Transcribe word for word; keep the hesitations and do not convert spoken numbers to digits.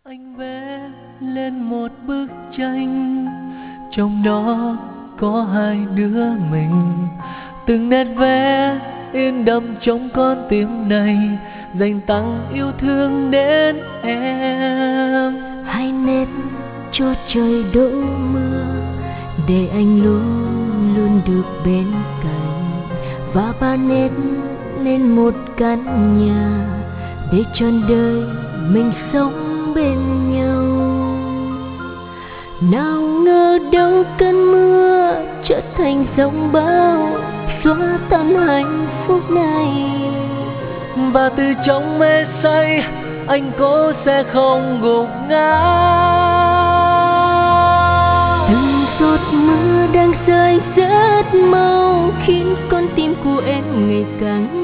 Anh vẽ lên một bức tranh, trong đó có hai đứa mình. Từng nét vẽ in đậm trong con tim này, dành tặng yêu thương đến em. Hai nét cho trời đổ mưa, để anh luôn luôn được bên cạnh. Và ba nét lên một căn nhà, để trọn đời mình sống bên nhau. Nào ngờ đâu cơn mưa trở thành giông bão, xóa tan hạnh phúc này. Và từ trong mê say, anh cố sẽ không gục ngã. Từng giọt mưa đang rơi rất mau, khiến con tim của em ngày càng